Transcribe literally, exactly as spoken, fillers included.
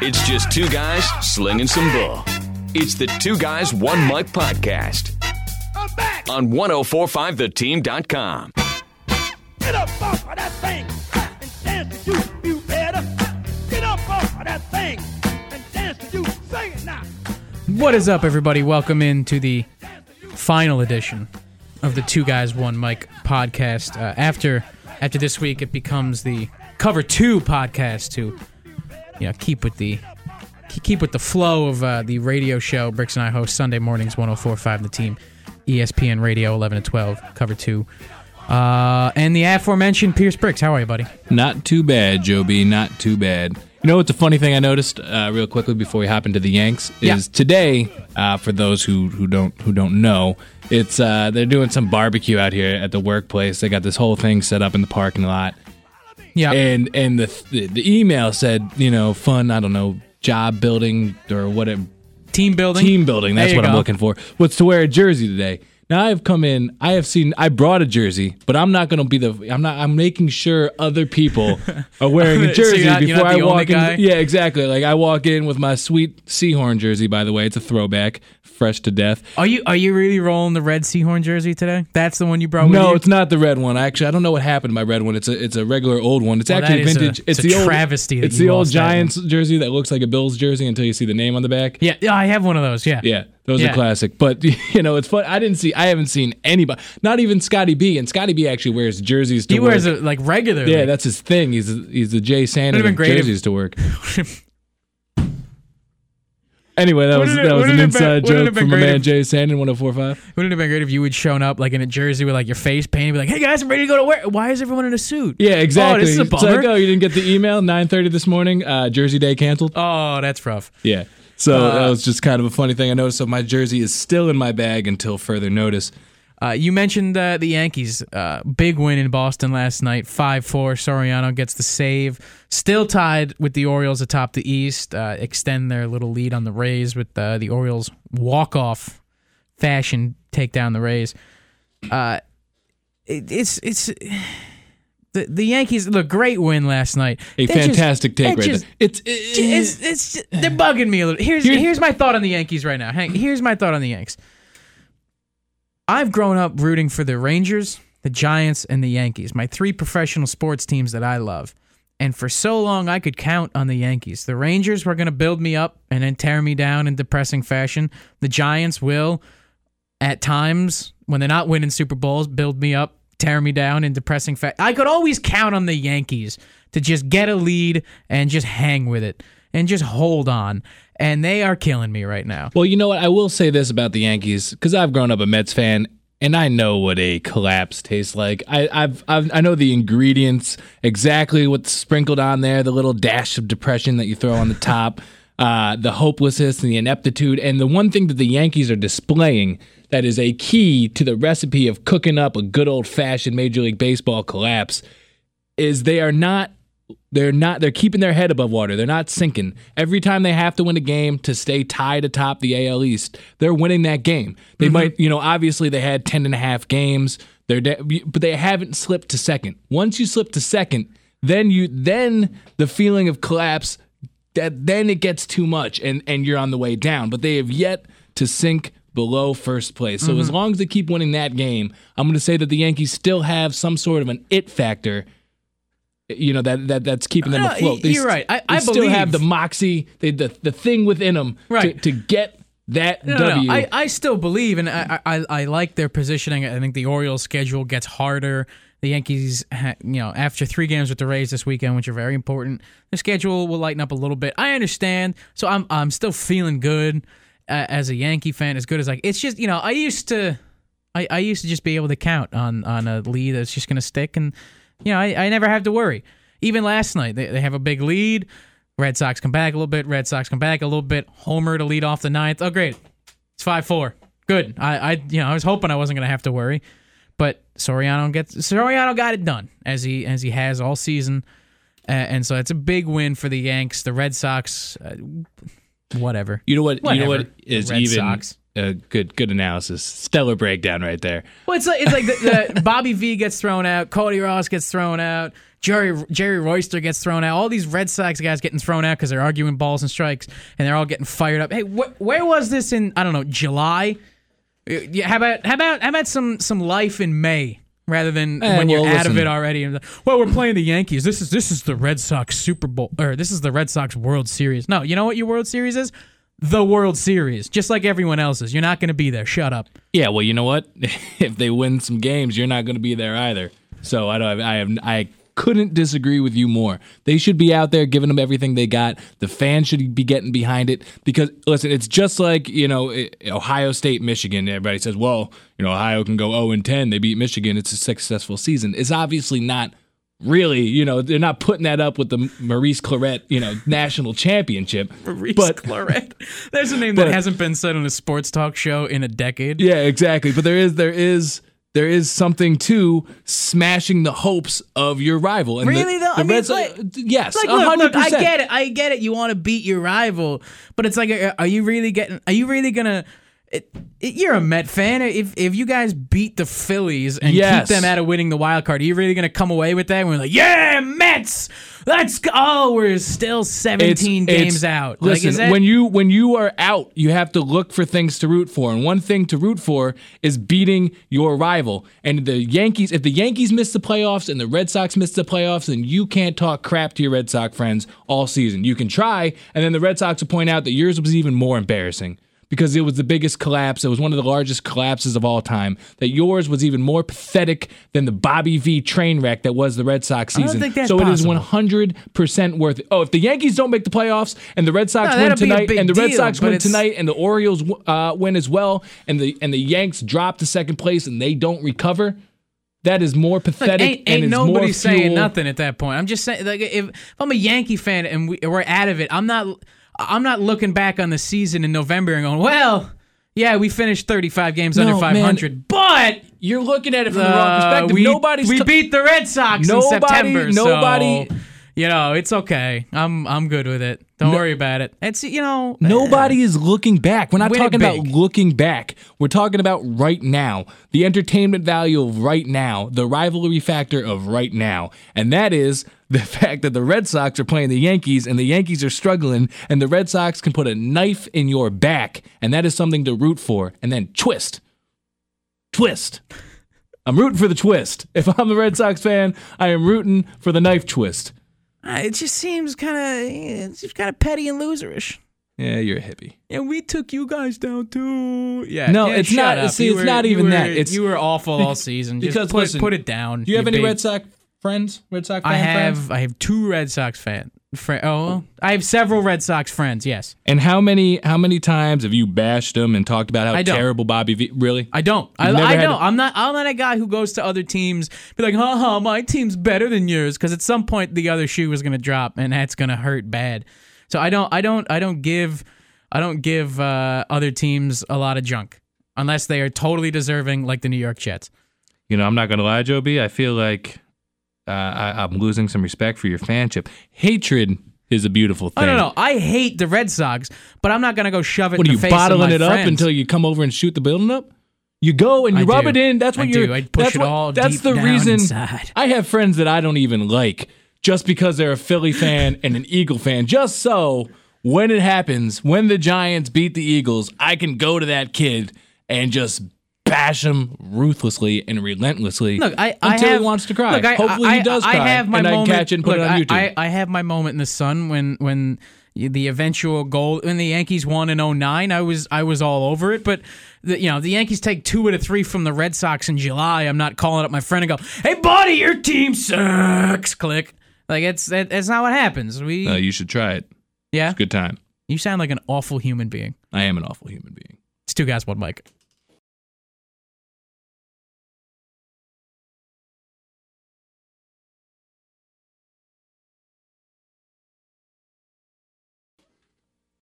It's just two guys slinging some bull. It's the Two Guys, One Mic podcast on ten forty-five the team dot com. Get up off of that thing and dance to you, you better. Get up off of that thing and dance to you. Sing it now. What is up, everybody? Welcome into the final edition of the Two Guys, One Mic podcast. Uh, after after this week, it becomes the Cover Two podcast to you know keep with the keep with the flow of uh, the radio show Bricks and I host Sunday mornings, ten forty-five The Team, E S P N Radio, eleven to twelve, Cover Two. Uh, and the aforementioned Pierce Bricks. How are you, buddy? Not too bad, Joe B. Not too bad. You know what's a funny thing I noticed uh, real quickly before we hop into the Yanks is yeah. today. Uh, for those who, who don't who don't know, it's uh, they're doing some barbecue out here at the workplace. They got this whole thing set up in the parking lot. Yeah, and and the, the the email said you know fun I don't know job building or what it, team building team building. That's what go. I'm looking for. What's to wear a jersey today? Now I've come in, I have seen, I brought a jersey, but I'm not going to be the, I'm not, I'm making sure other people are wearing a jersey so you're not, before you're not I the walk only in. guy? Yeah, exactly. Like I walk in with my sweet Seahorn jersey, by the way. It's a throwback, fresh to death. Are you are you really rolling the red Seahorn jersey today? That's the one you brought with No, you? it's not the red one. Actually, I don't know what happened to my red one. It's a it's a regular old one. It's Well, actually that is vintage. a- it's it's the a old travesty that It's you the old lost that Giants jersey that looks like a Bills jersey until you see the name on the back. Yeah, yeah, I have one of those. Yeah, Yeah, those Yeah. are classic. But you know, it's fun. I didn't see. I haven't seen anybody. Not even Scotty B. And Scotty B. actually wears jerseys to he work. wears it like regularly. Yeah, that's his thing. He's he's the Jay Sanders Would've been of great if- jerseys to work. Anyway, that was Wouldn't it- that was an wouldn't it been- inside wouldn't it joke have been from my great man if- Jay Sanders, ten forty-five. Wouldn't it have been great if you had shown up like in a jersey with like your face painted, be like, "Hey guys, I'm ready to go to work." Why is everyone in a suit? Yeah, exactly. Oh, this is a It's bummer. like, oh, you didn't get the email nine thirty this morning. Uh, Jersey Day canceled. Oh, that's rough. Yeah. So Uh, that was just kind of a funny thing I noticed. So my jersey is still in my bag until further notice. Uh, you mentioned uh, the Yankees. Uh, big win in Boston last night, five four. Soriano gets the save. Still tied with the Orioles atop the East. Uh, extend their little lead on the Rays with uh, the Orioles walk-off fashion take down the Rays. Uh, it, it's it's the the Yankees. Look, great win last night. A They're just- fantastic take they're right just- there. It's, It's, it's they're bugging me a little. Here's Here's- here's my thought on the Yankees right now. Hank, here's my thought on the Yanks. I've grown up rooting for the Rangers, the Giants, and the Yankees, my three professional sports teams that I love. And for so long, I could count on the Yankees. The Rangers were going to build me up and then tear me down in depressing fashion. The Giants will, at times, when they're not winning Super Bowls, build me up, tear me down in depressing fashion. I could always count on the Yankees to just get a lead and just hang with it and just hold on. And they are killing me right now. Well, you know what? I will say this about the Yankees because I've grown up a Mets fan, and I know what a collapse tastes like. I, I've, I've I know the ingredients, exactly what's sprinkled on there, the little dash of depression that you throw on the top, uh, the hopelessness and the ineptitude. And the one thing that the Yankees are displaying that is a key to the recipe of cooking up a good old-fashioned Major League Baseball collapse is they are not They're not. They're keeping their head above water. They're not sinking. Every time they have to win a game to stay tied atop the A L East, they're winning that game. They mm-hmm. might, you know, obviously they had ten and a half games. They're, de- but they haven't slipped to second. Once you slip to second, then you, then the feeling of collapse, that then it gets too much, and and you're on the way down. But they have yet to sink below first place. So mm-hmm. as long as they keep winning that game, I'm going to say that the Yankees still have some sort of an it factor. You know that that that's keeping them No, afloat. They you're st- right. I, they I still believe have the moxie, they, the the thing within them Right. to, to get that No, no, W. no. I, I still believe, and I, I I like their positioning. I think the Orioles' schedule gets harder. The Yankees, ha- you know, after three games with the Rays this weekend, which are very important, the schedule will lighten up a little bit. I understand, so I'm I'm still feeling good uh, as a Yankee fan. As good as like it's just you know I used to, I, I used to just be able to count on on a lead that's just going to stick, and you know I, I never have to worry. Even last night, they, they have a big lead. Red Sox come back a little bit. Red Sox come back a little bit. Homer to lead off the ninth. Oh, great. It's five four. Good. I, I you know, I was hoping I wasn't going to have to worry. But Soriano gets Soriano got it done, as he as he has all season. Uh, and so it's a big win for the Yanks. The Red Sox, uh, whatever. You know what? Whatever. You know what is Red even Sox. a good good analysis. Stellar breakdown right there. Well, it's like it's like the, the Bobby V gets thrown out, Cody Ross gets thrown out, Jerry Jerry Royster gets thrown out. All these Red Sox guys getting thrown out because they're arguing balls and strikes, and they're all getting fired up. Hey, wh- where was this in, I don't know, July? Yeah, how about how about how about some some life in May rather than Eh, when you're well, out of listen. it already? And, well, we're playing the Yankees. This is this is the Red Sox Super Bowl, or this is the Red Sox World Series. No, you know what your World Series is? The World Series, just like everyone else's. You're not going to be there. Shut up. Yeah, well, you know what? If they win some games, you're not going to be there either. So I don't. I have. I couldn't disagree with you more. They should be out there giving them everything they got. The fans should be getting behind it because listen, it's just like, you know, Ohio State, Michigan. Everybody says, well, you know, Ohio can go oh and ten. They beat Michigan. It's a successful season. It's obviously not. Really, you know, they're not putting that up with the Maurice Claret, you know, national championship. Maurice but, Claret. There's a name but, that hasn't been said on a sports talk show in a decade. Yeah, exactly. But there is, there is, there is something to smashing the hopes of your rival. And Really, the, though? the I mean, Reds, like- yes, Like, one look, hundred look, I percent. get it. I get it. You want to beat your rival, but it's like, are you really getting? Are you really gonna? It, it, you're a Met fan. If if you guys beat the Phillies and Yes. keep them out of winning the wild card, are you really gonna come away with that? And we're like, yeah, Mets. Let's go. Oh, we're still seventeen It's- games it's- out. Listen, like, is that, when you when you are out, you have to look for things to root for, and one thing to root for is beating your rival. And the Yankees, if the Yankees miss the playoffs and the Red Sox miss the playoffs, then you can't talk crap to your Red Sox friends all season. You can try, and then the Red Sox will point out that yours was even more embarrassing. Because it was the biggest collapse. It was one of the largest collapses of all time. That yours was even more pathetic than the Bobby V train wreck that was the Red Sox I don't season. think that's so it is possible. one hundred percent worth it. Oh, if the Yankees don't make the playoffs and the Red Sox No, win that'd be a tonight big and the Red deal, Sox but win it's- tonight and the Orioles uh, win as well and the and the Yanks drop to second place and they don't recover, that is more pathetic Look, ain't, and ain't is more nobody saying fuel. nothing at that point. I'm just saying, like, if, if I'm a Yankee fan and we, we're out of it, I'm not. I'm not looking back on the season in November and going, well, yeah, we finished thirty-five games No, under five hundred, man. but You're looking at it from the uh, wrong perspective. we, Nobody's we t- beat the Red Sox Nobody- in September. nobody- so, you know, it's okay. I'm I'm good with it. Don't worry about it. It's you know, Nobody is looking back. We're not Win it talking about big. looking back. We're talking about right now. The entertainment value of right now, the rivalry factor of right now. And that is the fact that the Red Sox are playing the Yankees and the Yankees are struggling and the Red Sox can put a knife in your back. And that is something to root for. And then twist. Twist. I'm rooting for the twist. If I'm the Red Sox fan, I am rooting for the knife twist. Uh, it just seems kind of it's just kind of petty and loserish. Yeah, you're a hippie. Yeah, we took you guys down too. Yeah, No, yeah, it's shut not- up. see, You it's were- not you even were- that. It's- you were awful all season. Just Because, put, listen, put it down. Do you have any big- Red Sox friends? Red Sox fan I have friends? I have two Red Sox fan. Fri- oh, well, I have several Red Sox friends. Yes, And how many how many times have you bashed them and talked about how I don't. terrible Bobby V? Really? I don't. I, You've never I had don't. a- I'm not. I'm not a guy who goes to other teams be like, "Ha ha, my team's better than yours," because at some point the other shoe is going to drop and that's going to hurt bad. So I don't. I don't. I don't give. I don't give uh, other teams a lot of junk unless they are totally deserving, like the New York Jets. You know, I'm not gonna lie, Joe B. I feel like uh, I, I'm losing some respect for your fanship. Hatred is a beautiful thing. Oh, no, no. I hate the Red Sox, but I'm not going to go shove it What in are the you face bottling of my it friends. up until you come over and shoot the building up? You go and you I rub do. it in. That's what I you're. do. I push that's it what, all That's deep the down reason. inside. I have friends that I don't even like just because they're a Philly fan and an Eagle fan. Just so when it happens, when the Giants beat the Eagles, I can go to that kid and just bash him ruthlessly and relentlessly Look, I, I until have, he wants to cry. Look, I, Hopefully I, he does I, cry. I have my and moment. I can catch it and put look, it on I, YouTube. I, I have my moment in the sun when when the eventual goal when the Yankees won in oh nine. I was I was all over it, but the, you know the Yankees take two out of three from the Red Sox in July. I'm not calling up my friend and go, "Hey, buddy, your team sucks." Click. Like it's that, that's not what happens. We Uh, you should try it. yeah. It's a good time. You sound like an awful human being. I am an awful human being. It's two guys, one mic.